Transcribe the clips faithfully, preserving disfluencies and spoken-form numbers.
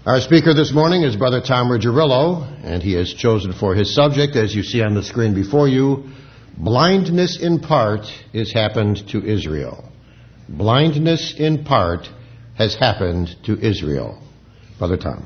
Our speaker this morning is Brother Tom Rigerillo, and he has chosen for his subject, as you see on the screen before you, blindness in part has happened to Israel. Blindness in part has happened to Israel. Brother Tom.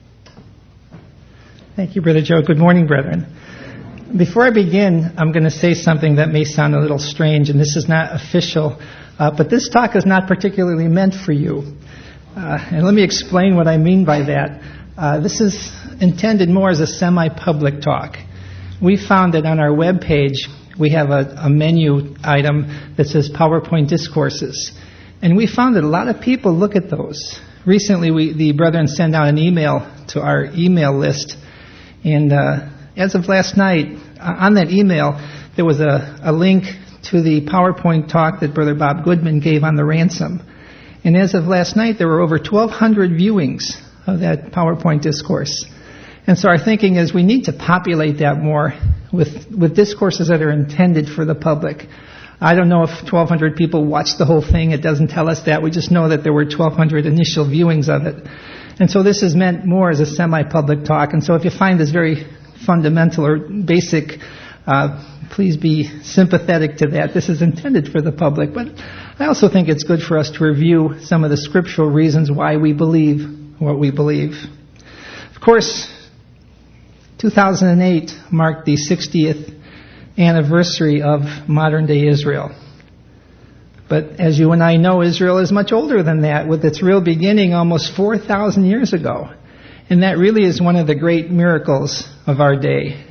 Thank you, Brother Joe. Good morning, brethren. Before I begin, I'm going to say something that may sound a little strange, and this is not official, uh, but this talk is not particularly meant for you. Uh, and let me explain what I mean by that. Uh, this is intended more as a semi-public talk. We found that on our web page, we have a, a menu item that says PowerPoint Discourses. And we found that a lot of people look at those. Recently, we, the brethren sent out an email to our email list, and uh, as of last night, uh, on that email, there was a, a link to the PowerPoint talk that Brother Bob Goodman gave on the ransom. And as of last night, there were over twelve hundred viewings of that PowerPoint discourse. And so our thinking is we need to populate that more with, with discourses that are intended for the public. I don't know if twelve hundred people watched the whole thing. It doesn't tell us that. We just know that there were twelve hundred initial viewings of it. And so this is meant more as a semi-public talk. And so if you find this very fundamental or basic, uh, please be sympathetic to that. This is intended for the public. But I also think it's good for us to review some of the scriptural reasons why we believe what we believe. Of course, two thousand eight marked the sixtieth anniversary of modern-day Israel. But as you and I know, Israel is much older than that, with its real beginning almost four thousand years ago. And that really is one of the great miracles of our day.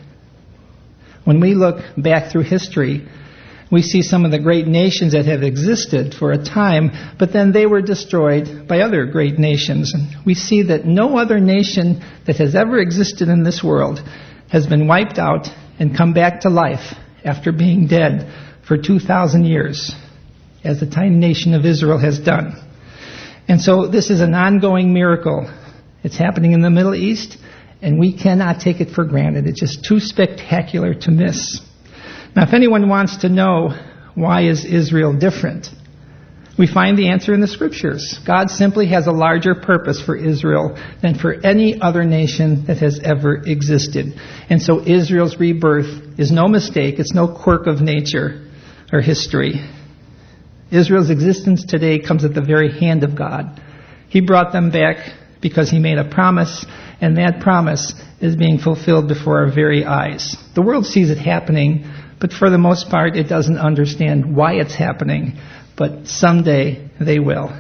When we look back through history, we see some of the great nations that have existed for a time, but then they were destroyed by other great nations. And we see that no other nation that has ever existed in this world has been wiped out and come back to life after being dead for two thousand years, as the tiny nation of Israel has done. And so this is an ongoing miracle. It's happening in the Middle East, and we cannot take it for granted. It's just too spectacular to miss. Now, if anyone wants to know why is Israel different, we find the answer in the Scriptures. God simply has a larger purpose for Israel than for any other nation that has ever existed. And so Israel's rebirth is no mistake. It's no quirk of nature or history. Israel's existence today comes at the very hand of God. He brought them back because he made a promise, and that promise is being fulfilled before our very eyes. The world sees it happening, but for the most part, it doesn't understand why it's happening. But someday they will.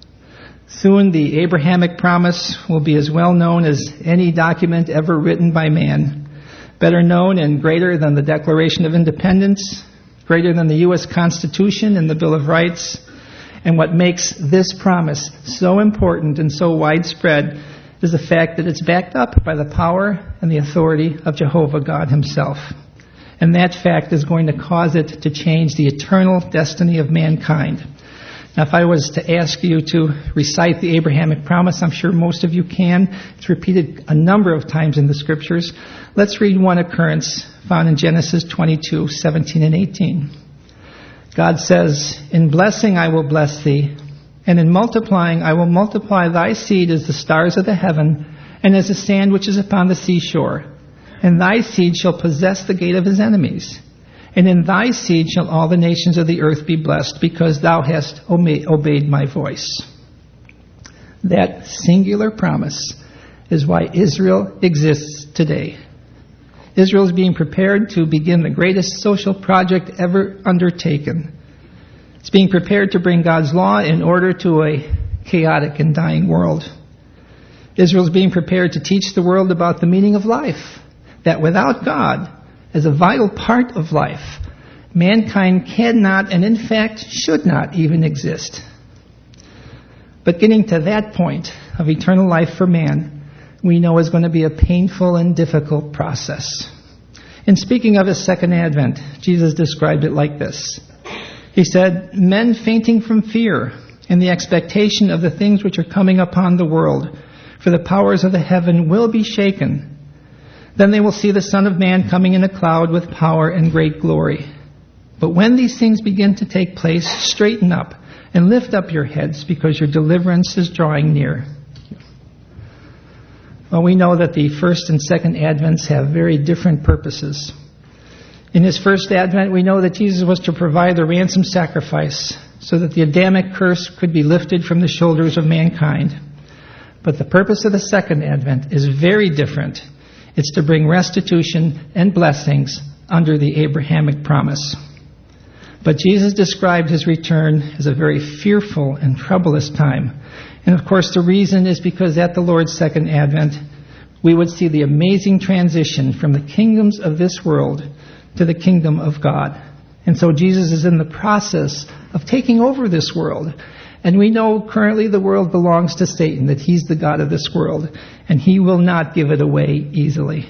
Soon the Abrahamic promise will be as well known as any document ever written by man. Better known and greater than the Declaration of Independence, greater than the U S Constitution and the Bill of Rights. And what makes this promise so important and so widespread is the fact that it's backed up by the power and the authority of Jehovah God himself. And that fact is going to cause it to change the eternal destiny of mankind. Now, if I was to ask you to recite the Abrahamic promise, I'm sure most of you can. It's repeated a number of times in the Scriptures. Let's read one occurrence found in Genesis twenty-two, seventeen and eighteen. God says, "In blessing I will bless thee, and in multiplying I will multiply thy seed as the stars of the heaven, and as the sand which is upon the seashore. And thy seed shall possess the gate of his enemies. And in thy seed shall all the nations of the earth be blessed, because thou hast obeyed my voice." That singular promise is why Israel exists today. Israel is being prepared to begin the greatest social project ever undertaken. It's being prepared to bring God's law in order to a chaotic and dying world. Israel is being prepared to teach the world about the meaning of life, that without God, as a vital part of life, mankind cannot and in fact should not even exist. But getting to that point of eternal life for man, we know is going to be a painful and difficult process. In speaking of his second advent, Jesus described it like this. He said, "Men fainting from fear and the expectation of the things which are coming upon the world, for the powers of the heaven will be shaken. Then they will see the Son of Man coming in a cloud with power and great glory. But when these things begin to take place, straighten up and lift up your heads, because your deliverance is drawing near." Well, we know that the first and second advents have very different purposes. In his first advent, we know that Jesus was to provide the ransom sacrifice so that the Adamic curse could be lifted from the shoulders of mankind. But the purpose of the second advent is very different. It's to bring restitution and blessings under the Abrahamic promise. But Jesus described his return as a very fearful and troublous time. And of course, the reason is because at the Lord's second advent, we would see the amazing transition from the kingdoms of this world to the kingdom of God. And so Jesus is in the process of taking over this world. And we know currently the world belongs to Satan, that he's the god of this world, and he will not give it away easily.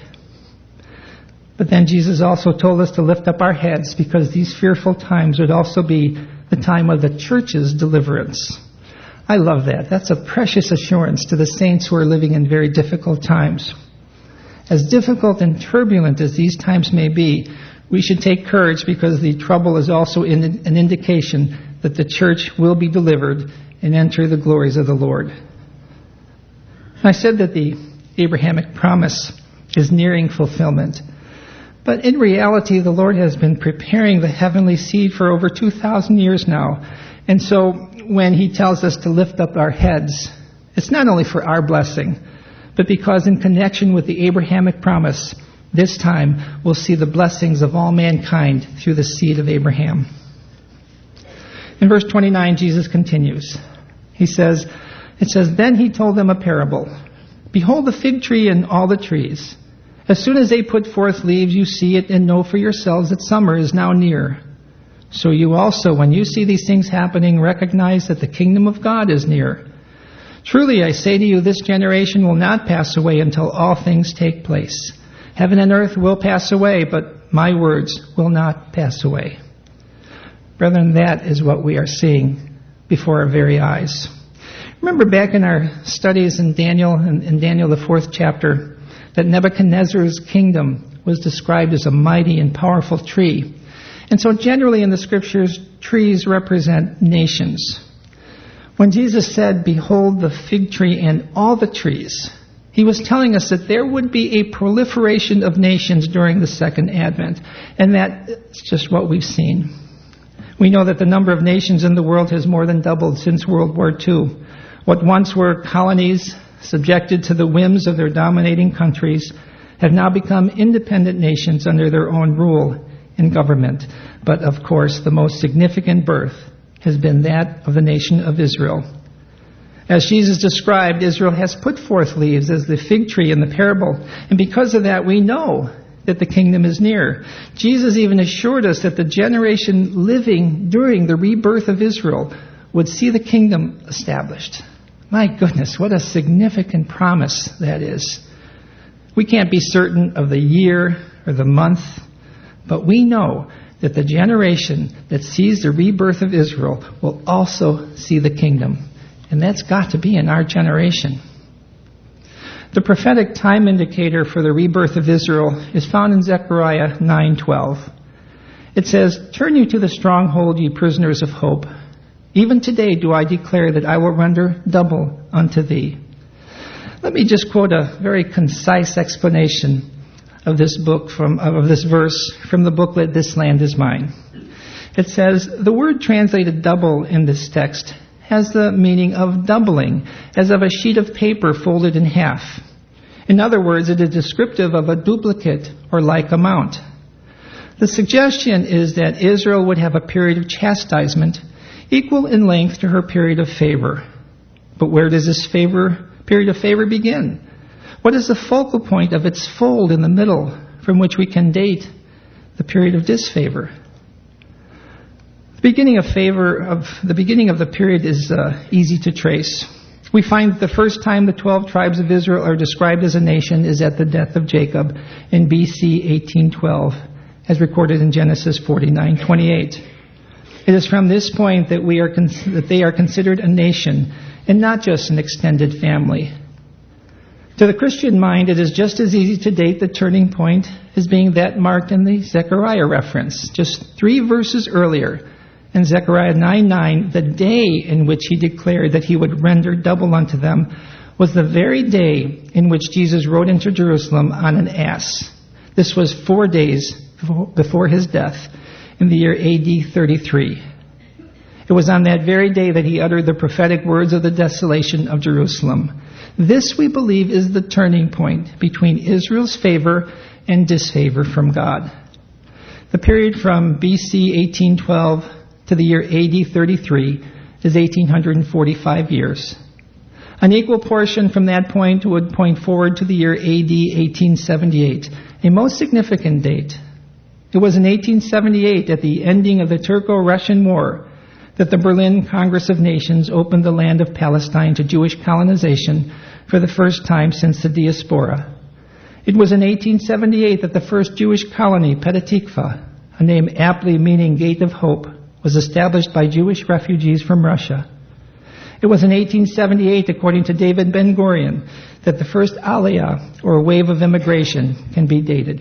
But then Jesus also told us to lift up our heads, because these fearful times would also be the time of the church's deliverance. I love that. That's a precious assurance to the saints who are living in very difficult times. As difficult and turbulent as these times may be, we should take courage, because the trouble is also in an indication that the church will be delivered and enter the glories of the Lord. I said that the Abrahamic promise is nearing fulfillment. But in reality, the Lord has been preparing the heavenly seed for over two thousand years now. And so when he tells us to lift up our heads, it's not only for our blessing, but because in connection with the Abrahamic promise, this time we'll see the blessings of all mankind through the seed of Abraham. In verse twenty-nine, Jesus continues. He says, it says, "Then he told them a parable. Behold the fig tree and all the trees. As soon as they put forth leaves, you see it and know for yourselves that summer is now near. So you also, when you see these things happening, recognize that the kingdom of God is near. Truly, I say to you, this generation will not pass away until all things take place. Heaven and earth will pass away, but my words will not pass away." Brethren, that is what we are seeing before our very eyes. Remember back in our studies in Daniel, in, in Daniel the fourth chapter, that Nebuchadnezzar's kingdom was described as a mighty and powerful tree. And so generally in the scriptures, trees represent nations. When Jesus said, "Behold the fig tree and all the trees," he was telling us that there would be a proliferation of nations during the second advent. And that's just what we've seen. We know that the number of nations in the world has more than doubled since World War Two. What once were colonies subjected to the whims of their dominating countries have now become independent nations under their own rule and government. But of course, the most significant birth has been that of the nation of Israel. As Jesus described, Israel has put forth leaves as the fig tree in the parable. And because of that, we know that the kingdom is near. Jesus even assured us that the generation living during the rebirth of Israel would see the kingdom established. My goodness, what a significant promise that is. We can't be certain of the year or the month, but we know that the generation that sees the rebirth of Israel will also see the kingdom. And that's got to be in our generation. The prophetic time indicator for the rebirth of Israel is found in Zechariah nine twelve. It says, "Turn you to the stronghold, ye prisoners of hope. Even today do I declare that I will render double unto thee." Let me just quote a very concise explanation of this book from of this verse from the booklet "This Land Is Mine." It says, the word translated double in this text has the meaning of doubling, as of a sheet of paper folded in half. In other words, it is descriptive of a duplicate or like amount. The suggestion is that Israel would have a period of chastisement equal in length to her period of favor. But where does this favor period of favor begin? What is the focal point of its fold in the middle from which we can date the period of disfavor? The beginning of favor of the beginning of the period is uh, easy to trace. We find that the first time the twelve tribes of Israel are described as a nation is at the death of Jacob in B C eighteen twelve, as recorded in Genesis forty-nine twenty-eight. It is from this point that we are con- that they are considered a nation and not just an extended family. To the Christian mind, it is just as easy to date the turning point as being that marked in the Zechariah reference, just three verses earlier. In Zechariah nine nine, the day in which he declared that he would render double unto them was the very day in which Jesus rode into Jerusalem on an ass. This was four days before his death in the year A D thirty-three. It was on that very day that he uttered the prophetic words of the desolation of Jerusalem. This, we believe, is the turning point between Israel's favor and disfavor from God. The period from B C eighteen twelve to the year A D thirty-three is eighteen forty-five years. An equal portion from that point would point forward to the year A D eighteen seventy-eight, a most significant date. It was in eighteen seventy-eight, at the ending of the Turco-Russian War, that the Berlin Congress of Nations opened the land of Palestine to Jewish colonization for the first time since the diaspora. It was in eighteen seventy-eight that the first Jewish colony, Petah Tikva, a name aptly meaning Gate of Hope, was established by Jewish refugees from Russia. It was in eighteen seventy-eight, according to David Ben-Gurion, that the first Aliyah, or wave of immigration, can be dated.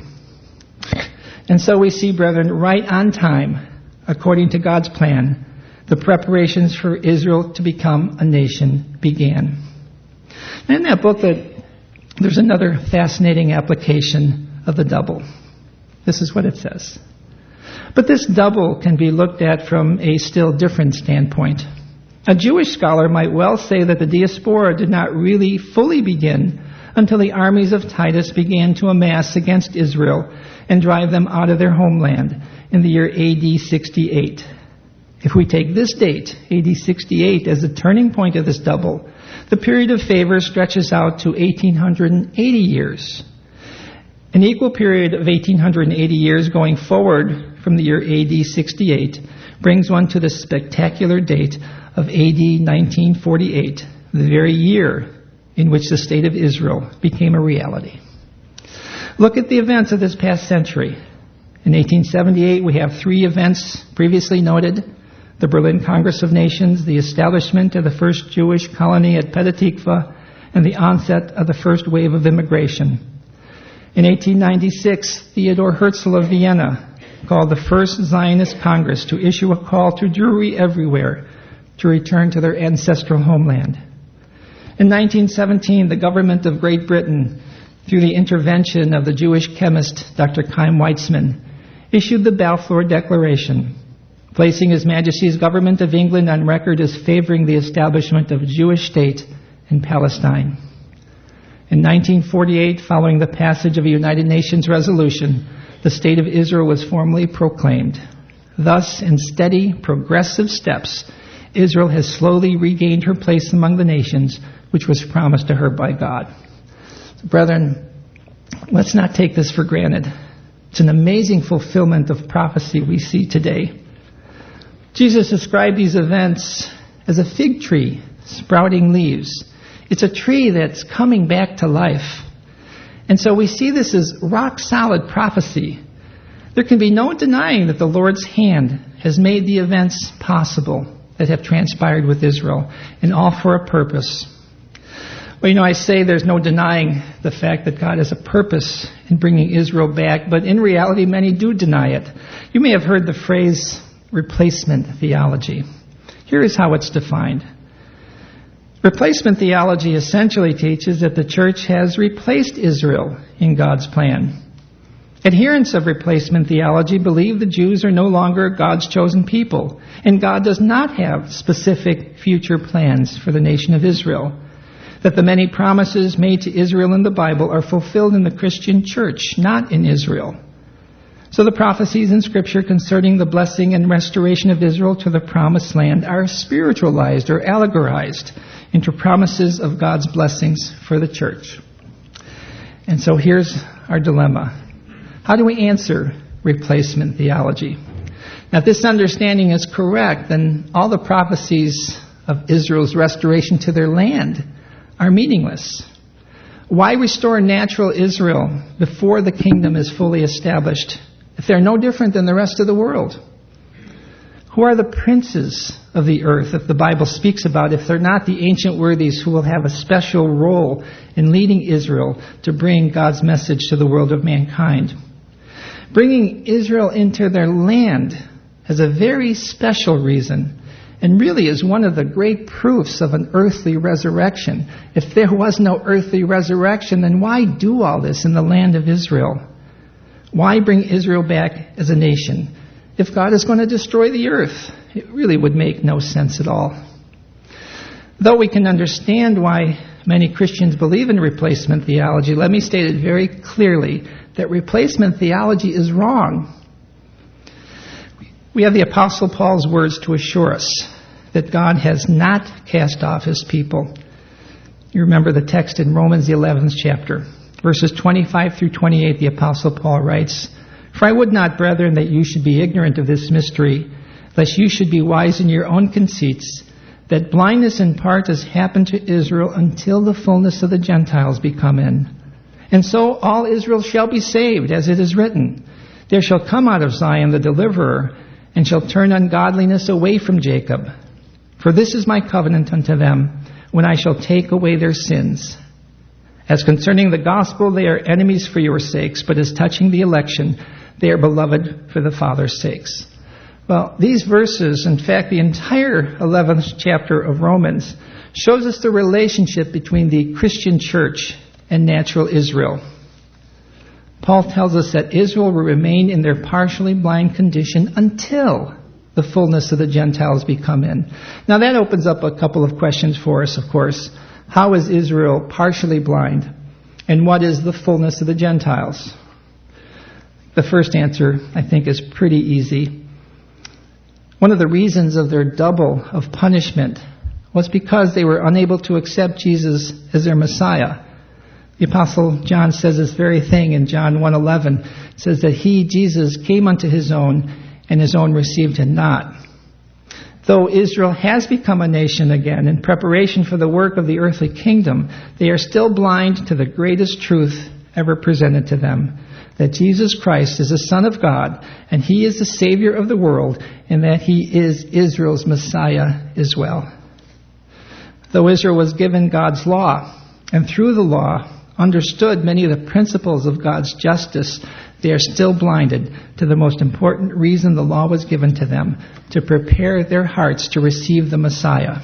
And so we see, brethren, right on time, according to God's plan, the preparations for Israel to become a nation began. And in that booklet, there's another fascinating application of the double. This is what it says. But this double can be looked at from a still different standpoint. A Jewish scholar might well say that the diaspora did not really fully begin until the armies of Titus began to amass against Israel and drive them out of their homeland in the year A D sixty-eight. If we take this date, A D sixty-eight, as the turning point of this double, the period of favor stretches out to eighteen eighty years. An equal period of eighteen eighty years going forward from the year A D sixty-eight brings one to the spectacular date of A D nineteen forty-eight, the very year in which the state of Israel became a reality. Look at the events of this past century. In eighteen seventy-eight, we have three events previously noted: the Berlin Congress of Nations, the establishment of the first Jewish colony at Petah Tikva, and the onset of the first wave of immigration. In eighteen ninety-six, Theodor Herzl of Vienna called the First Zionist Congress to issue a call to Jewry everywhere to return to their ancestral homeland. In nineteen seventeen, the government of Great Britain, through the intervention of the Jewish chemist Doctor Chaim Weizmann, issued the Balfour Declaration, placing His Majesty's government of England on record as favoring the establishment of a Jewish state in Palestine. In nineteen forty-eight, following the passage of a United Nations resolution, the state of Israel was formally proclaimed. Thus, in steady, progressive steps, Israel has slowly regained her place among the nations, which was promised to her by God. So, brethren, let's not take this for granted. It's an amazing fulfillment of prophecy we see today. Jesus described these events as a fig tree sprouting leaves. It's a tree that's coming back to life. And so we see this as rock-solid prophecy. There can be no denying that the Lord's hand has made the events possible that have transpired with Israel, and all for a purpose. Well, you know, I say there's no denying the fact that God has a purpose in bringing Israel back, but in reality, many do deny it. You may have heard the phrase replacement theology. Here is how it's defined. Replacement theology essentially teaches that the church has replaced Israel in God's plan. Adherents of replacement theology believe the Jews are no longer God's chosen people, and God does not have specific future plans for the nation of Israel. That the many promises made to Israel in the Bible are fulfilled in the Christian church, not in Israel. So the prophecies in Scripture concerning the blessing and restoration of Israel to the promised land are spiritualized or allegorized into promises of God's blessings for the church. And so here's our dilemma. How do we answer replacement theology? Now, if this understanding is correct, then all the prophecies of Israel's restoration to their land are meaningless. Why restore natural Israel before the kingdom is fully established if they're no different than the rest of the world? Who are the princes of the earth that the Bible speaks about if they're not the ancient worthies who will have a special role in leading Israel to bring God's message to the world of mankind? Bringing Israel into their land has a very special reason, and really is one of the great proofs of an earthly resurrection. If there was no earthly resurrection, then why do all this in the land of Israel? Why bring Israel back as a nation? If God is going to destroy the earth, it really would make no sense at all. Though we can understand why many Christians believe in replacement theology, let me state it very clearly that replacement theology is wrong. We have the Apostle Paul's words to assure us that God has not cast off his people. You remember the text in Romans, the eleventh chapter, verses twenty-five through twenty-eight, the Apostle Paul writes, "For I would not, brethren, that you should be ignorant of this mystery, lest you should be wise in your own conceits, that blindness in part has happened to Israel until the fullness of the Gentiles be come in. And so all Israel shall be saved, as it is written, there shall come out of Zion the deliverer, and shall turn ungodliness away from Jacob. For this is my covenant unto them, when I shall take away their sins. As concerning the gospel, they are enemies for your sakes, but as touching the election, they are beloved for the Father's sakes." Well, these verses, in fact, the entire eleventh chapter of Romans, shows us the relationship between the Christian church and natural Israel. Paul tells us that Israel will remain in their partially blind condition until the fullness of the Gentiles be come in. Now that opens up a couple of questions for us, of course. How is Israel partially blind? And what is the fullness of the Gentiles? The first answer, I think, is pretty easy. One of the reasons of their double of punishment was because they were unable to accept Jesus as their Messiah. The Apostle John says this very thing in John one eleven. It says that he, Jesus, came unto his own, and his own received him not. Though Israel has become a nation again in preparation for the work of the earthly kingdom, they are still blind to the greatest truth ever presented to them, that Jesus Christ is the Son of God, and he is the Savior of the world, and that he is Israel's Messiah as well. Though Israel was given God's law, and through the law understood many of the principles of God's justice, they are still blinded to the most important reason the law was given to them, to prepare their hearts to receive the Messiah.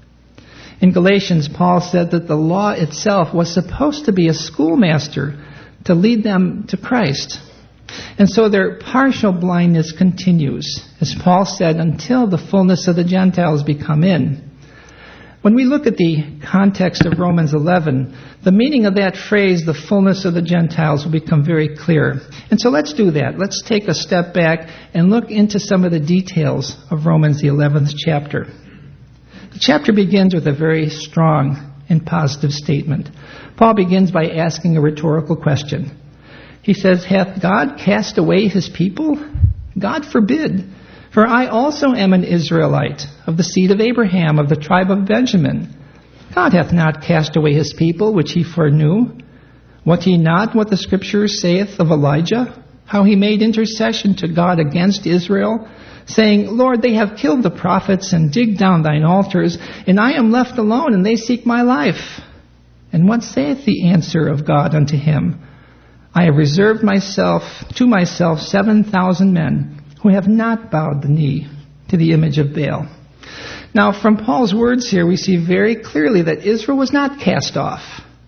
In Galatians, Paul said that the law itself was supposed to be a schoolmaster to lead them to Christ. And so their partial blindness continues, as Paul said, until the fullness of the Gentiles be come in. When we look at the context of Romans eleven, the meaning of that phrase, the fullness of the Gentiles, will become very clear. And so let's do that. Let's take a step back and look into some of the details of Romans, the eleventh chapter. The chapter begins with a very strong and positive statement. Paul begins by asking a rhetorical question. He says, "Hath God cast away his people? God forbid. For I also am an Israelite, of the seed of Abraham, of the tribe of Benjamin. God hath not cast away his people, which he foreknew. Wot ye not what the Scripture saith of Elijah, how he made intercession to God against Israel, saying, Lord, they have killed the prophets and digged down thine altars, and I am left alone, and they seek my life. And what saith the answer of God unto him? I have reserved myself to myself seven thousand men, who have not bowed the knee to the image of Baal." Now, from Paul's words here, we see very clearly that Israel was not cast off.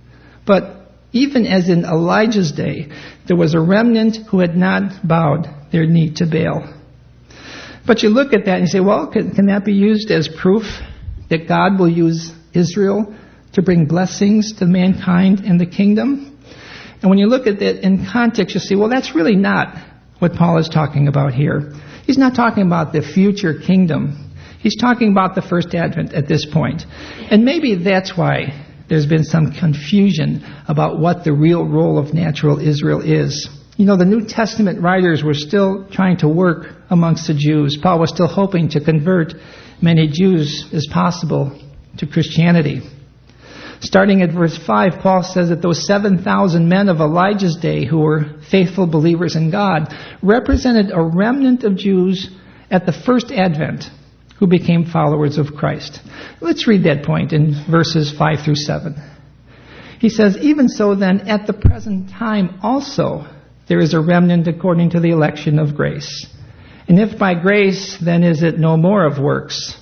But even as in Elijah's day, there was a remnant who had not bowed their knee to Baal. But you look at that and you say, well, can, can that be used as proof that God will use Israel to bring blessings to mankind and the kingdom? And when you look at that in context, you see, well, that's really not what Paul is talking about here. He's not talking about the future kingdom. He's talking about the first advent at this point. And maybe that's why there's been some confusion about what the real role of natural Israel is. You know, the New Testament writers were still trying to work amongst the Jews. Paul was still hoping to convert many Jews as possible to Christianity. Starting at verse five, Paul says that those seven thousand men of Elijah's day who were faithful believers in God represented a remnant of Jews at the first advent who became followers of Christ. Let's read that point in verses five through seven. He says, "Even so then, at the present time also there is a remnant according to the election of grace. And if by grace, then is it no more of works.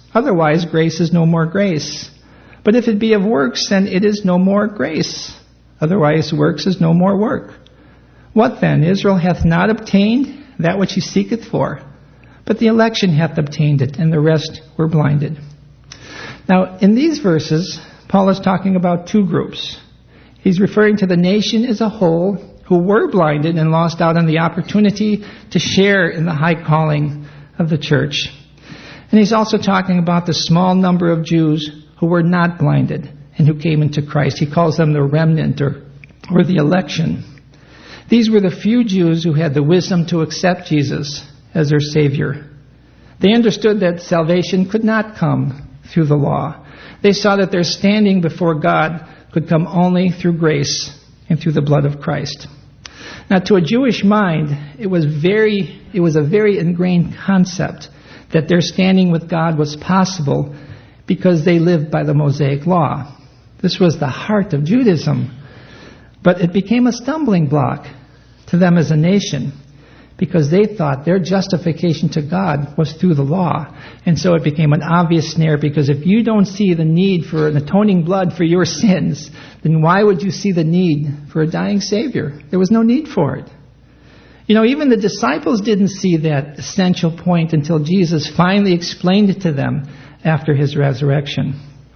Otherwise, grace is no more grace. But if it be of works, then it is no more grace. Otherwise, works is no more work. What then? Israel hath not obtained that which he seeketh for, but the election hath obtained it, and the rest were blinded. Now, in these verses, Paul is talking about two groups. He's referring to the nation as a whole, who were blinded and lost out on the opportunity to share in the high calling of the church. And he's also talking about the small number of Jews who were not blinded and who came into Christ. He calls them the remnant or, or the election. These were the few Jews who had the wisdom to accept Jesus as their Savior. They understood that salvation could not come through the law. They saw that their standing before God could come only through grace and through the blood of Christ. Now, to a Jewish mind, it was very, it was a very ingrained concept that their standing with God was possible because they lived by the Mosaic law. This was the heart of Judaism. But it became a stumbling block to them as a nation because they thought their justification to God was through the law. And so it became an obvious snare, because if you don't see the need for an atoning blood for your sins, then why would you see the need for a dying Savior? There was no need for it. You know, even the disciples didn't see that essential point until Jesus finally explained it to them after his resurrection.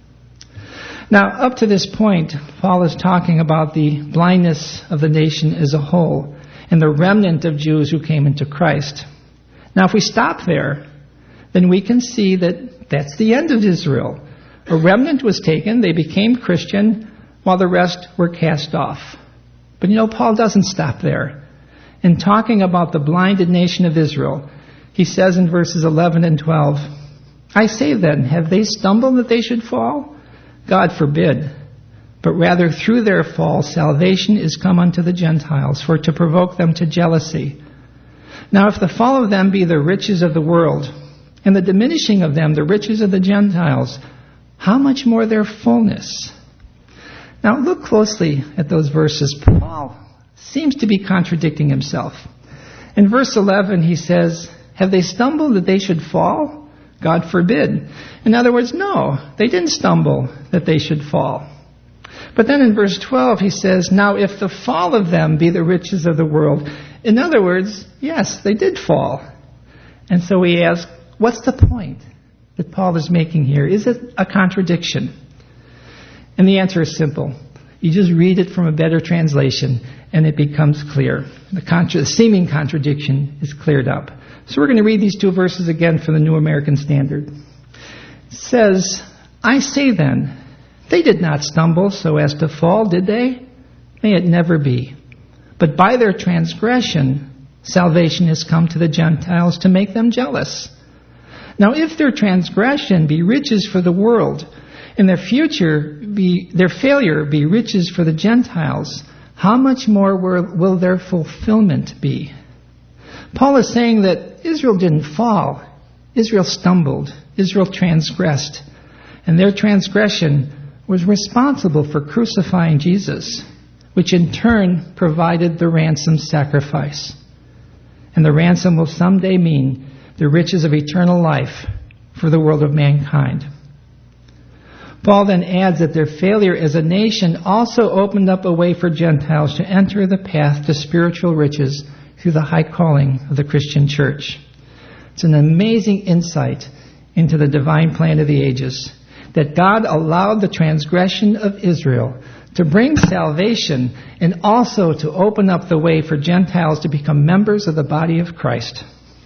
Now, up to this point, Paul is talking about the blindness of the nation as a whole and the remnant of Jews who came into Christ. Now, if we stop there, then we can see that that's the end of Israel. A remnant was taken, they became Christian, while the rest were cast off. But you know, Paul doesn't stop there. In talking about the blinded nation of Israel, he says in verses eleven and twelve, I say then, have they stumbled that they should fall? God forbid. But rather through their fall, salvation is come unto the Gentiles, for to provoke them to jealousy. Now if the fall of them be the riches of the world, and the diminishing of them the riches of the Gentiles, how much more their fullness? Now look closely at those verses. Paul seems to be contradicting himself. In verse eleven he says, have they stumbled that they should fall? God forbid. In other words, no, they didn't stumble that they should fall. But then in verse twelve he says, now if the fall of them be the riches of the world. In other words, yes, they did fall. And so we ask, what's the point that Paul is making here? Is it a contradiction? And the answer is simple. You just read it from a better translation and it becomes clear. The, contra- the seeming contradiction is cleared up. So we're going to read these two verses again from the New American Standard. It says, I say then, they did not stumble so as to fall, did they? May it never be. But by their transgression, salvation has come to the Gentiles to make them jealous. Now if their transgression be riches for the world, and their future be, their failure be riches for the Gentiles, how much more will, will their fulfillment be? Paul is saying that Israel didn't fall. Israel stumbled. Israel transgressed. And their transgression was responsible for crucifying Jesus, which in turn provided the ransom sacrifice. And the ransom will someday mean the riches of eternal life for the world of mankind. Paul then adds that their failure as a nation also opened up a way for Gentiles to enter the path to spiritual riches through the high calling of the Christian church. It's an amazing insight into the divine plan of the ages, that God allowed the transgression of Israel to bring salvation and also to open up the way for Gentiles to become members of the body of Christ.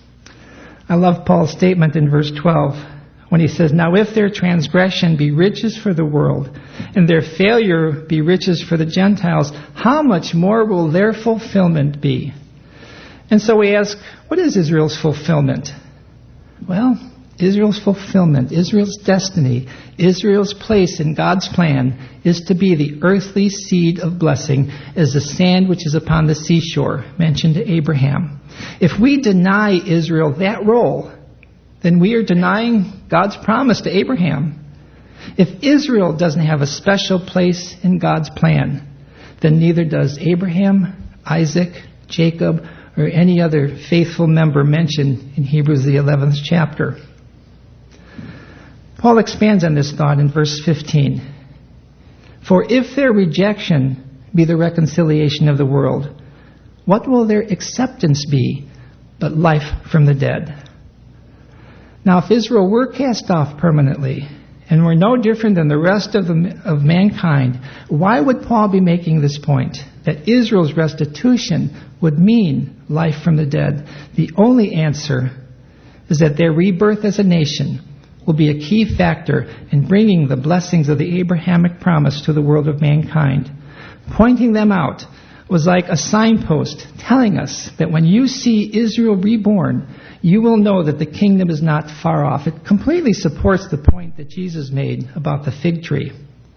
I love Paul's statement in verse twelve when he says, now if their transgression be riches for the world and their failure be riches for the Gentiles, how much more will their fulfillment be? And so we ask, what is Israel's fulfillment? Well, Israel's fulfillment, Israel's destiny, Israel's place in God's plan is to be the earthly seed of blessing as the sand which is upon the seashore, mentioned to Abraham. If we deny Israel that role, then we are denying God's promise to Abraham. If Israel doesn't have a special place in God's plan, then neither does Abraham, Isaac, Jacob, or any other faithful member mentioned in Hebrews the eleventh chapter. Paul expands on this thought in verse fifteen. For if their rejection be the reconciliation of the world, what will their acceptance be but life from the dead? Now, if Israel were cast off permanently and were no different than the rest of, the, of mankind, why would Paul be making this point, that Israel's restitution would mean life from the dead? The only answer is that their rebirth as a nation will be a key factor in bringing the blessings of the Abrahamic promise to the world of mankind. Pointing them out was like a signpost telling us that when you see Israel reborn, you will know that the kingdom is not far off. It completely supports the point that Jesus made about the fig tree.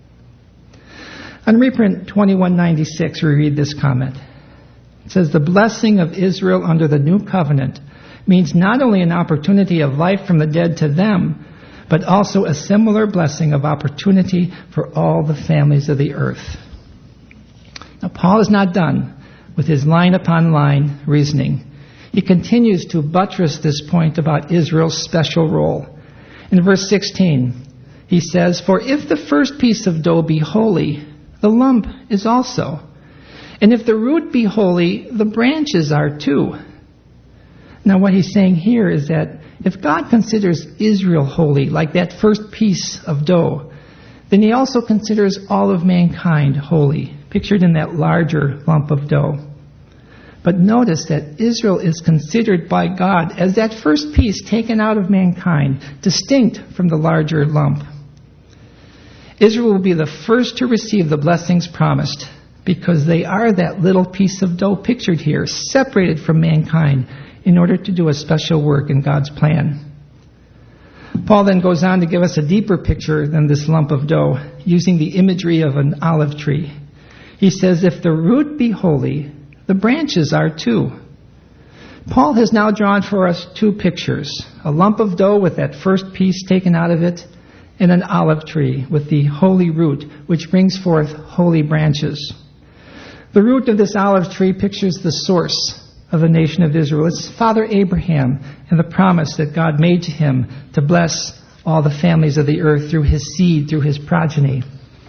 On reprint twenty-one ninety-six, we read this comment. It says, the blessing of Israel under the new covenant means not only an opportunity of life from the dead to them, but also a similar blessing of opportunity for all the families of the earth. Now, Paul is not done with his line upon line reasoning. He continues to buttress this point about Israel's special role. In verse sixteen, he says, for if the first piece of dough be holy, the lump is also. And if the root be holy, the branches are too. Now, what he's saying here is that if God considers Israel holy, like that first piece of dough, then he also considers all of mankind holy, pictured in that larger lump of dough. But notice that Israel is considered by God as that first piece taken out of mankind, distinct from the larger lump. Israel will be the first to receive the blessings promised because they are that little piece of dough pictured here, separated from mankind in order to do a special work in God's plan. Paul then goes on to give us a deeper picture than this lump of dough, using the imagery of an olive tree. He says, if the root be holy, the branches are too. Paul has now drawn for us two pictures, a lump of dough with that first piece taken out of it, and an olive tree with the holy root, which brings forth holy branches. The root of this olive tree pictures the source of the nation of Israel. It's Father Abraham and the promise that God made to him to bless all the families of the earth through his seed, through his progeny.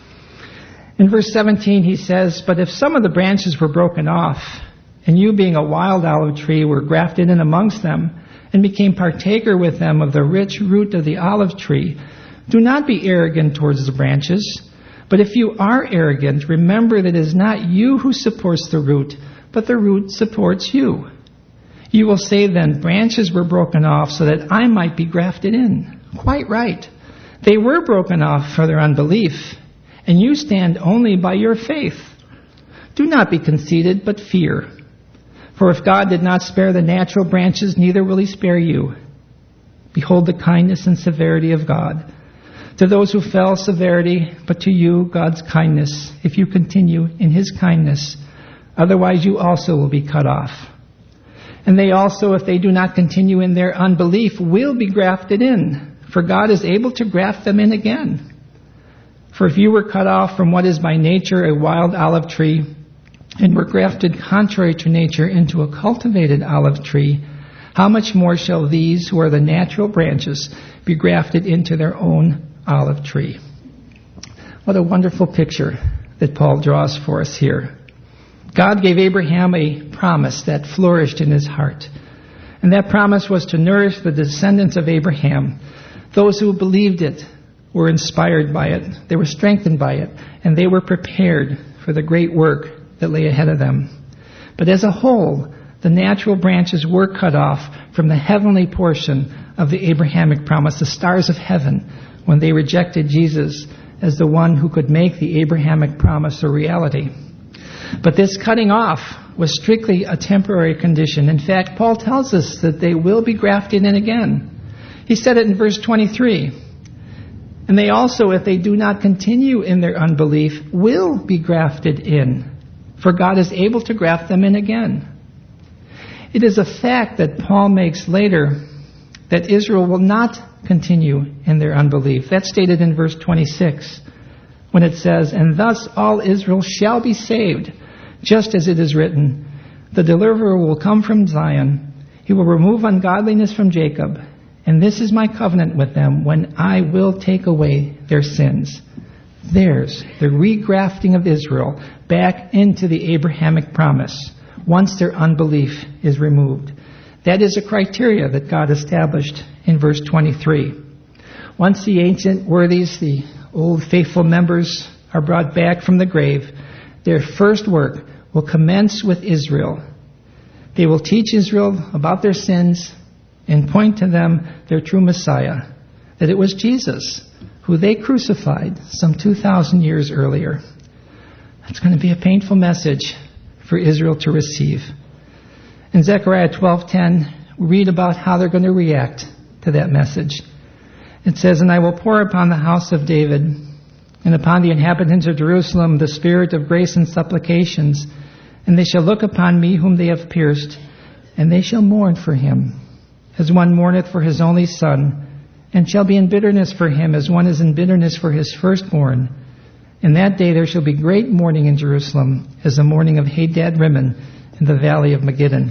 In verse seventeen, he says, but if some of the branches were broken off, and you being a wild olive tree were grafted in amongst them, and became partaker with them of the rich root of the olive tree, do not be arrogant towards the branches. But if you are arrogant, remember that it is not you who supports the root, but the root supports you. You will say then, branches were broken off so that I might be grafted in. Quite right. They were broken off for their unbelief, and you stand only by your faith. Do not be conceited, but fear. For if God did not spare the natural branches, neither will he spare you. Behold the kindness and severity of God. To those who fell, severity, but to you, God's kindness, if you continue in his kindness. Otherwise you also will be cut off. And they also, if they do not continue in their unbelief, will be grafted in. For God is able to graft them in again. For if you were cut off from what is by nature a wild olive tree, and were grafted contrary to nature into a cultivated olive tree, how much more shall these, who are the natural branches, be grafted into their own olive tree? What a wonderful picture that Paul draws for us here. God gave Abraham a promise that flourished in his heart. And that promise was to nourish the descendants of Abraham. Those who believed it were inspired by it. They were strengthened by it. And they were prepared for the great work that lay ahead of them. But as a whole, the natural branches were cut off from the heavenly portion of the Abrahamic promise, the stars of heaven, when they rejected Jesus as the one who could make the Abrahamic promise a reality. But this cutting off was strictly a temporary condition. In fact, Paul tells us that they will be grafted in again. He said it in verse twenty-three. And they also, if they do not continue in their unbelief, will be grafted in. For God is able to graft them in again. It is a fact that Paul makes later that Israel will not continue in their unbelief. That's stated in verse twenty-six, when it says, and thus all Israel shall be saved, just as it is written, the deliverer will come from Zion. He will remove ungodliness from Jacob, And this is my covenant with them when I will take away their sins. Theirs, the regrafting of Israel back into the Abrahamic promise, once their unbelief is removed. That is a criteria that God established in verse twenty-three. Once the ancient worthies, the old faithful members, are brought back from the grave, their first work will commence with Israel. They will teach Israel about their sins and point to them their true Messiah, that it was Jesus, who they crucified some two thousand years earlier. That's going to be a painful message for Israel to receive. In Zechariah twelve ten, we read about how they're going to react to that message. It says, "And I will pour upon the house of David and upon the inhabitants of Jerusalem the spirit of grace and supplications, and they shall look upon me whom they have pierced, and they shall mourn for him, as one mourneth for his only son, and shall be in bitterness for him, as one is in bitterness for his firstborn. In that day there shall be great mourning in Jerusalem, as the mourning of Hadad Rimmon in the valley of Megiddon."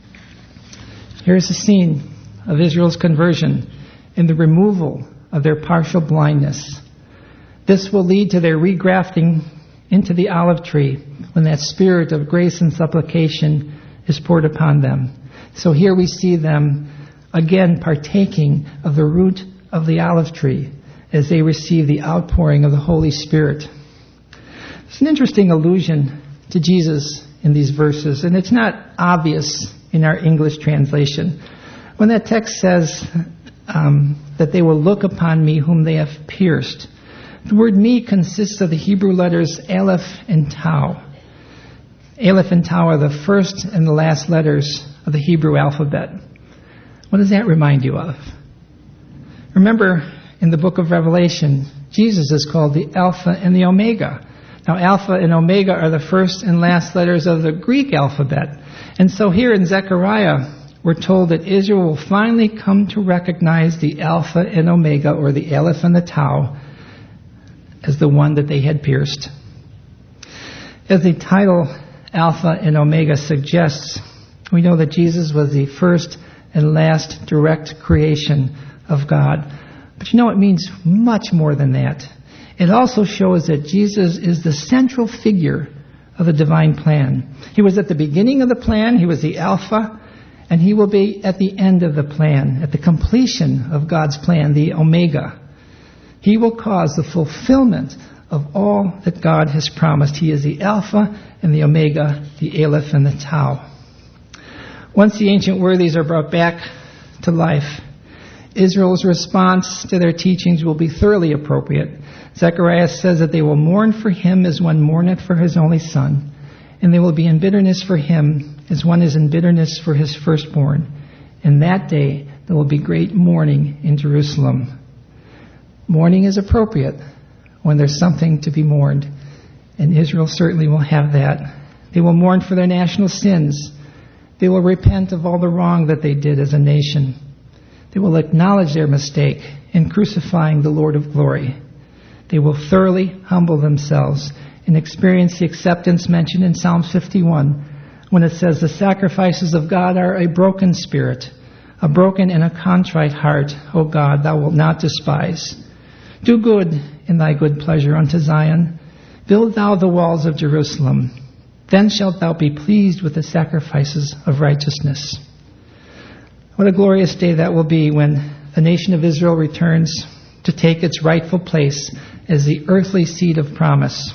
Here's a scene of Israel's conversion and the removal of their partial blindness. This will lead to their regrafting into the olive tree when that spirit of grace and supplication is poured upon them. So here we see them again partaking of the root of the olive tree as they receive the outpouring of the Holy Spirit. It's an interesting allusion to Jesus in these verses, and it's not obvious in our English translation. When that text says um, that they will look upon me whom they have pierced, the word me consists of the Hebrew letters Aleph and Tau. Aleph and Tau are the first and the last letters of the Hebrew alphabet. What does that remind you of? Remember, in the book of Revelation, Jesus is called the Alpha and the Omega. Now, Alpha and Omega are the first and last letters of the Greek alphabet. And so here in Zechariah, we're told that Israel will finally come to recognize the Alpha and Omega, or the Aleph and the Tau, as the one that they had pierced. As the title Alpha and Omega suggests, we know that Jesus was the first and last direct creation of God. But you know, it means much more than that. It also shows that Jesus is the central figure of the divine plan. He was at the beginning of the plan, he was the Alpha, and he will be at the end of the plan, at the completion of God's plan, the Omega. He will cause the fulfillment of all that God has promised. He is the Alpha and the Omega, the Aleph and the Tau. Once the ancient worthies are brought back to life, Israel's response to their teachings will be thoroughly appropriate. Zechariah says that they will mourn for him as one mourneth for his only son, and they will be in bitterness for him as one is in bitterness for his firstborn. In that day there will be great mourning in Jerusalem. Mourning is appropriate when there's something to be mourned, and Israel certainly will have that. They will mourn for their national sins. They will repent of all the wrong that they did as a nation. They will acknowledge their mistake in crucifying the Lord of glory. They will thoroughly humble themselves and experience the acceptance mentioned in Psalm fifty-one, when it says, "The sacrifices of God are a broken spirit, a broken and a contrite heart, O God, thou wilt not despise. Do good in thy good pleasure unto Zion. Build thou the walls of Jerusalem. Then shalt thou be pleased with the sacrifices of righteousness." What a glorious day that will be when the nation of Israel returns to take its rightful place as the earthly seed of promise.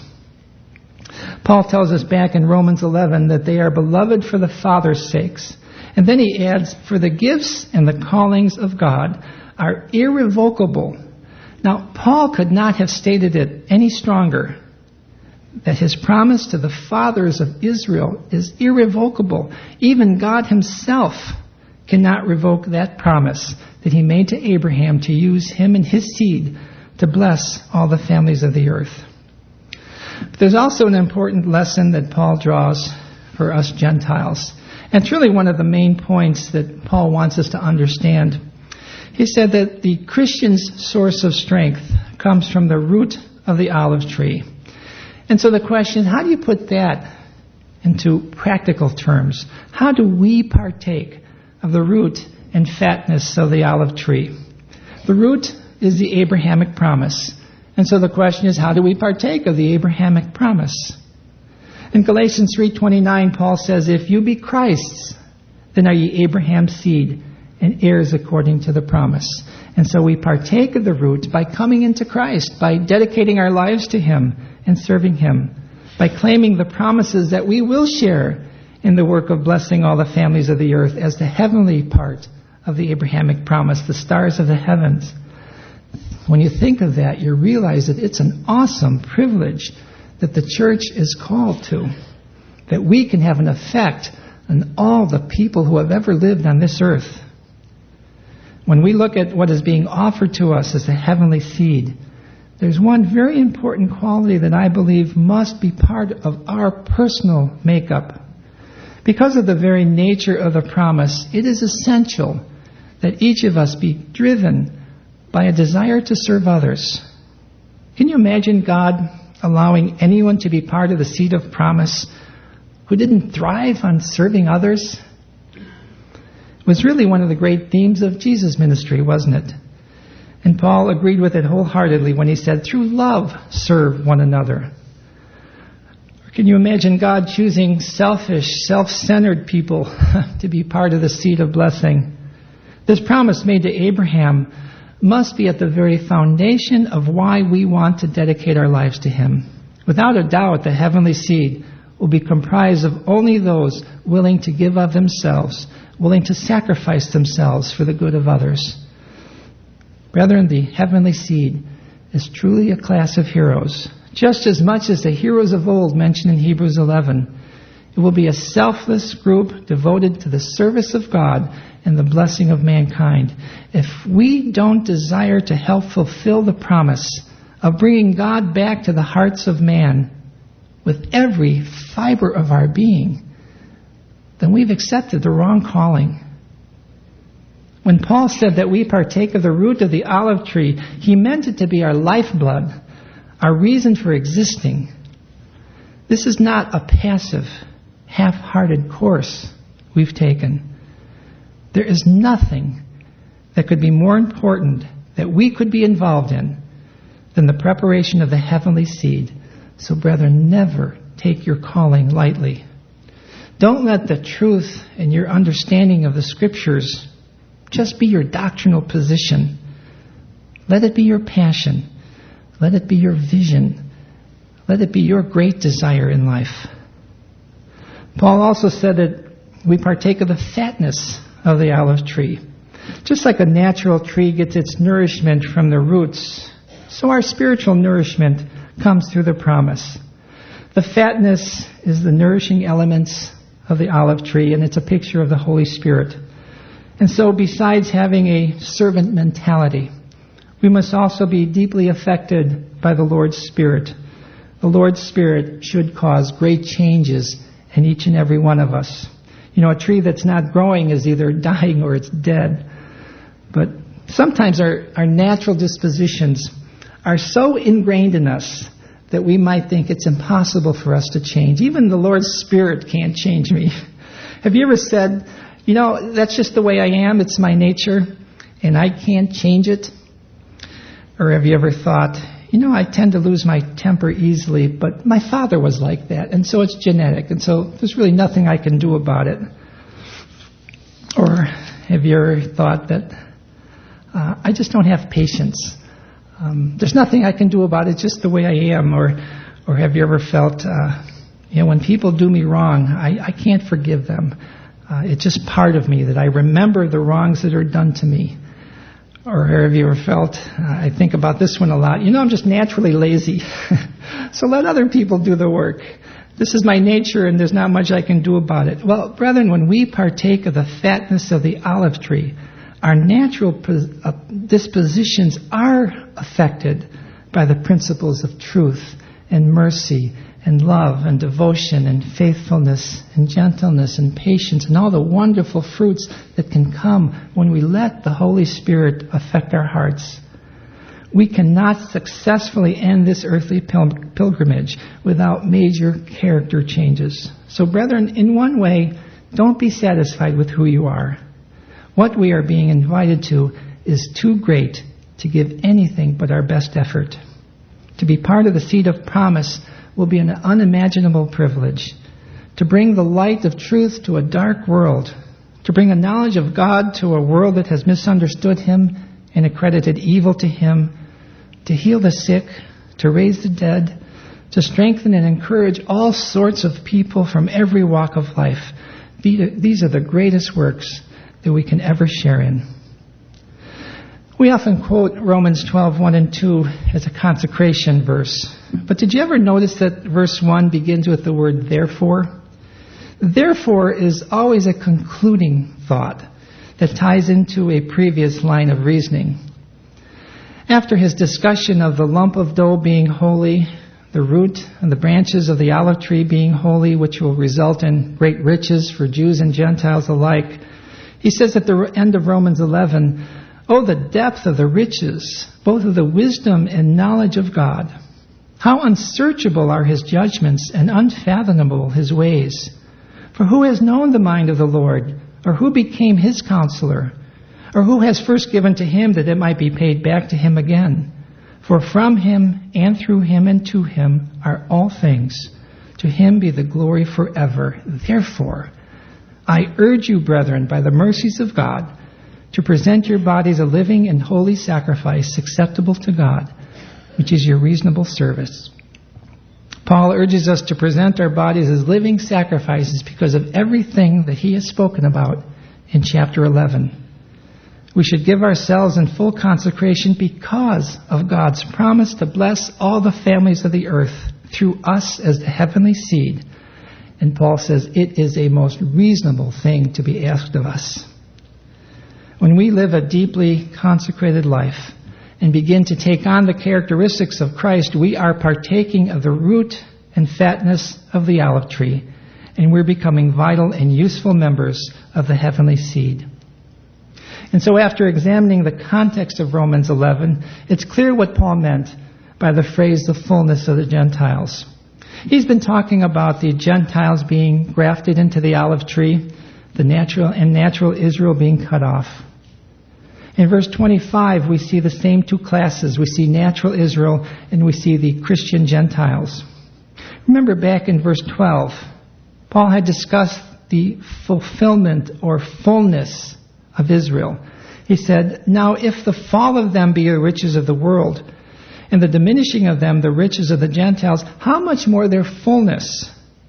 Paul tells us back in Romans eleven that they are beloved for the Father's sakes. And then he adds, "For the gifts and the callings of God are irrevocable." Now, Paul could not have stated it any stronger, that his promise to the fathers of Israel is irrevocable. Even God himself cannot revoke that promise that he made to Abraham to use him and his seed to bless all the families of the earth. But there's also an important lesson that Paul draws for us Gentiles. And truly one of the main points that Paul wants us to understand. He said that the Christian's source of strength comes from the root of the olive tree. And so the question, how do you put that into practical terms? How do we partake of the root and fatness of the olive tree. The root is the Abrahamic promise. And so the question is, how do we partake of the Abrahamic promise? In Galatians three twenty-nine, Paul says, if you be Christ's, then are ye Abraham's seed and heirs according to the promise. And so we partake of the root by coming into Christ, by dedicating our lives to Him and serving Him, by claiming the promises that we will share in the work of blessing all the families of the earth as the heavenly part of the Abrahamic promise, the stars of the heavens. When you think of that, you realize that it's an awesome privilege that the church is called to, that we can have an effect on all the people who have ever lived on this earth. When we look at what is being offered to us as the heavenly seed, there's one very important quality that I believe must be part of our personal makeup. Because of the very nature of the promise, it is essential that each of us be driven by a desire to serve others. Can you imagine God allowing anyone to be part of the seed of promise who didn't thrive on serving others? It was really one of the great themes of Jesus' ministry, wasn't it? And Paul agreed with it wholeheartedly when he said, through love, serve one another. Or can you imagine God choosing selfish, self-centered people to be part of the seed of blessing? This promise made to Abraham must be at the very foundation of why we want to dedicate our lives to Him. Without a doubt, the heavenly seed will be comprised of only those willing to give of themselves, willing to sacrifice themselves for the good of others. Brethren, the heavenly seed is truly a class of heroes. Just as much as the heroes of old mentioned in Hebrews eleven, it will be a selfless group devoted to the service of God and the blessing of mankind. If we don't desire to help fulfill the promise of bringing God back to the hearts of man with every fiber of our being, then we've accepted the wrong calling. When Paul said that we partake of the root of the olive tree, he meant it to be our lifeblood, our reason for existing. This is not a passive, half-hearted course we've taken. There is nothing that could be more important that we could be involved in than the preparation of the heavenly seed. So, brethren, never take your calling lightly. Don't let the truth and your understanding of the Scriptures just be your doctrinal position. Let it be your passion. Let it be your vision. Let it be your great desire in life. Paul also said that we partake of the fatness of the olive tree. Just like a natural tree gets its nourishment from the roots, so our spiritual nourishment comes through the promise. The fatness is the nourishing elements of the olive tree, and it's a picture of the Holy Spirit. And so besides having a servant mentality, we must also be deeply affected by the Lord's Spirit. The Lord's Spirit should cause great changes in each and every one of us. You know, a tree that's not growing is either dying or it's dead. But sometimes our, our natural dispositions are so ingrained in us that we might think it's impossible for us to change. Even the Lord's Spirit can't change me. Have you ever said, you know, that's just the way I am, it's my nature, and I can't change it? Or have you ever thought, you know, I tend to lose my temper easily, but my father was like that, and so it's genetic, and so there's really nothing I can do about it. Or have you ever thought that uh, I just don't have patience? Um, there's nothing I can do about it, just the way I am. Or or have you ever felt, uh, you know, when people do me wrong, I, I can't forgive them. Uh, it's just part of me that I remember the wrongs that are done to me. Or have you ever felt, uh, I think about this one a lot, you know, I'm just naturally lazy. So let other people do the work. This is my nature and there's not much I can do about it. Well, brethren, when we partake of the fatness of the olive tree, our natural dispositions are affected by the principles of truth and mercy and love and devotion and faithfulness and gentleness and patience and all the wonderful fruits that can come when we let the Holy Spirit affect our hearts. We cannot successfully end this earthly pil- pilgrimage without major character changes. So, brethren, in one way, don't be satisfied with who you are. What we are being invited to is too great to give anything but our best effort. To be part of the seed of promise will be an unimaginable privilege. To bring the light of truth to a dark world. To bring a knowledge of God to a world that has misunderstood Him and accredited evil to Him. To heal the sick. To raise the dead. To strengthen and encourage all sorts of people from every walk of life. These are the greatest works that we can ever share in. We often quote Romans twelve, one and two as a consecration verse. But did you ever notice that verse one begins with the word therefore? Therefore is always a concluding thought that ties into a previous line of reasoning. After his discussion of the lump of dough being holy, the root and the branches of the olive tree being holy, which will result in great riches for Jews and Gentiles alike, he says at the end of Romans eleven, "Oh, the depth of the riches, both of the wisdom and knowledge of God. How unsearchable are His judgments and unfathomable His ways. For who has known the mind of the Lord, or who became His counselor, or who has first given to Him that it might be paid back to Him again? For from Him and through Him and to Him are all things. To Him be the glory forever. Therefore, I urge you, brethren, by the mercies of God, to present your bodies a living and holy sacrifice acceptable to God, which is your reasonable service." Paul urges us to present our bodies as living sacrifices because of everything that he has spoken about in chapter eleven. We should give ourselves in full consecration because of God's promise to bless all the families of the earth through us as the heavenly seed. And Paul says it is a most reasonable thing to be asked of us. When we live a deeply consecrated life and begin to take on the characteristics of Christ, we are partaking of the root and fatness of the olive tree, and we're becoming vital and useful members of the heavenly seed. And so after examining the context of Romans eleven, it's clear what Paul meant by the phrase, the fullness of the Gentiles. He's been talking about the Gentiles being grafted into the olive tree, the natural and natural Israel being cut off. In verse twenty-five, we see the same two classes. We see natural Israel and we see the Christian Gentiles. Remember back in verse twelve, Paul had discussed the fulfillment or fullness of Israel. He said, "Now if the fall of them be the riches of the world, and the diminishing of them the riches of the Gentiles, how much more their fullness?"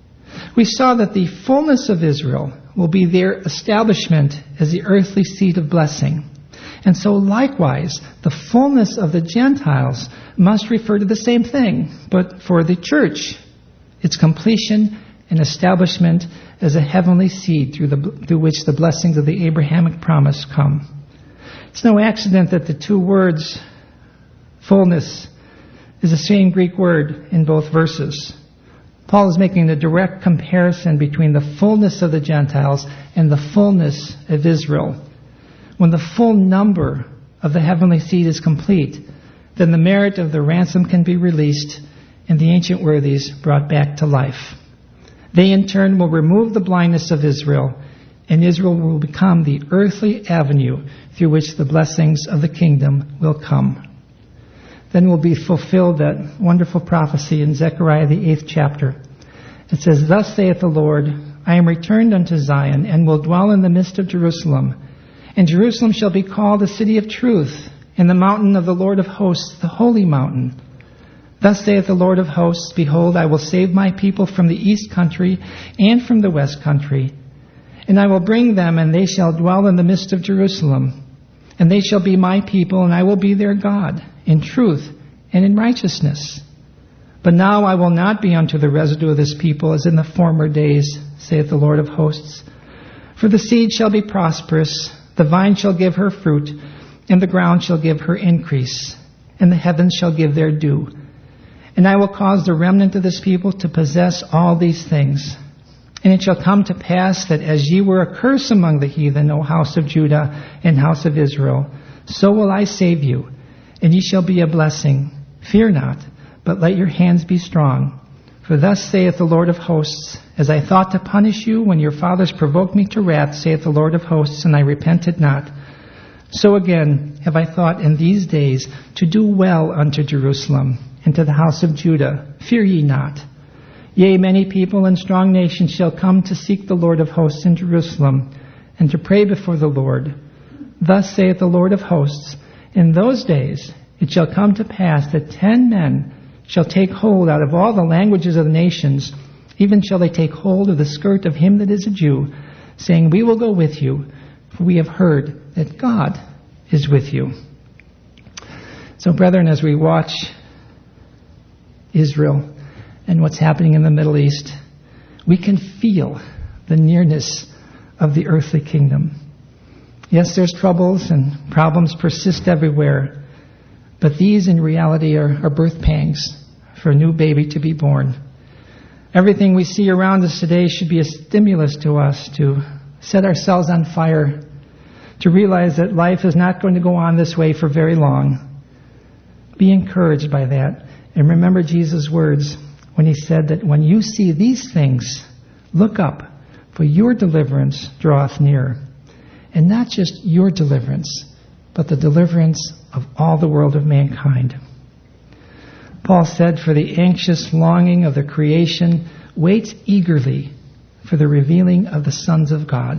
We saw that the fullness of Israel will be their establishment as the earthly seed of blessing. And so likewise, the fullness of the Gentiles must refer to the same thing, but for the church, its completion and establishment as a heavenly seed through, the, through which the blessings of the Abrahamic promise come. It's no accident that the two words, fullness, is the same Greek word in both verses. Paul is making a direct comparison between the fullness of the Gentiles and the fullness of Israel. When the full number of the heavenly seed is complete, then the merit of the ransom can be released and the ancient worthies brought back to life. They in turn will remove the blindness of Israel, and Israel will become the earthly avenue through which the blessings of the kingdom will come. Then will be fulfilled that wonderful prophecy in Zechariah the eighth chapter. It says, "Thus saith the Lord, I am returned unto Zion, and will dwell in the midst of Jerusalem. And Jerusalem shall be called the city of truth, and the mountain of the Lord of hosts, the holy mountain. Thus saith the Lord of hosts, Behold, I will save my people from the east country and from the west country. And I will bring them, and they shall dwell in the midst of Jerusalem. And they shall be my people, and I will be their God, in truth and in righteousness. But now I will not be unto the residue of this people as in the former days, saith the Lord of hosts. For the seed shall be prosperous, the vine shall give her fruit, and the ground shall give her increase, and the heavens shall give their dew. And I will cause the remnant of this people to possess all these things. And it shall come to pass that as ye were a curse among the heathen, O house of Judah and house of Israel, so will I save you, and ye shall be a blessing. Fear not, but let your hands be strong. For thus saith the Lord of hosts, as I thought to punish you when your fathers provoked me to wrath, saith the Lord of hosts, and I repented not, so again have I thought in these days to do well unto Jerusalem and to the house of Judah. Fear ye not. Yea, many people and strong nations shall come to seek the Lord of hosts in Jerusalem, and to pray before the Lord. Thus saith the Lord of hosts, in those days it shall come to pass that ten men shall take hold out of all the languages of the nations, even shall they take hold of the skirt of him that is a Jew, saying, we will go with you, for we have heard that God is with you. So, brethren, as we watch Israel and what's happening in the Middle East, we can feel the nearness of the earthly kingdom. Yes, there's troubles and problems persist everywhere, but these in reality are, are birth pangs for a new baby to be born. Everything we see around us today should be a stimulus to us to set ourselves on fire, to realize that life is not going to go on this way for very long. Be encouraged by that. And remember Jesus' words when he said that when you see these things, look up, for your deliverance draweth near. And not just your deliverance, but the deliverance of all the world of mankind. Paul said, for the anxious longing of the creation waits eagerly for the revealing of the sons of God.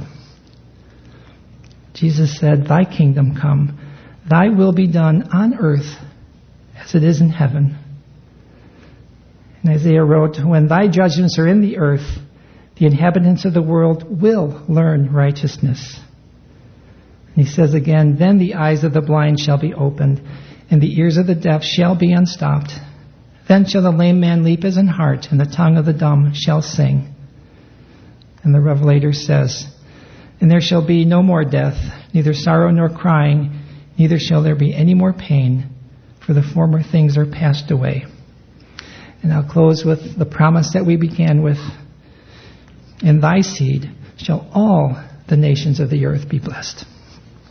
Jesus said, thy kingdom come, thy will be done on earth as it is in heaven. And Isaiah wrote, when thy judgments are in the earth, the inhabitants of the world will learn righteousness. And he says again, then the eyes of the blind shall be opened, and the ears of the deaf shall be unstopped. Then shall the lame man leap as an hart, and the tongue of the dumb shall sing. And the Revelator says, and there shall be no more death, neither sorrow nor crying, neither shall there be any more pain, for the former things are passed away. And I'll close with the promise that we began with. In thy seed shall all the nations of the earth be blessed.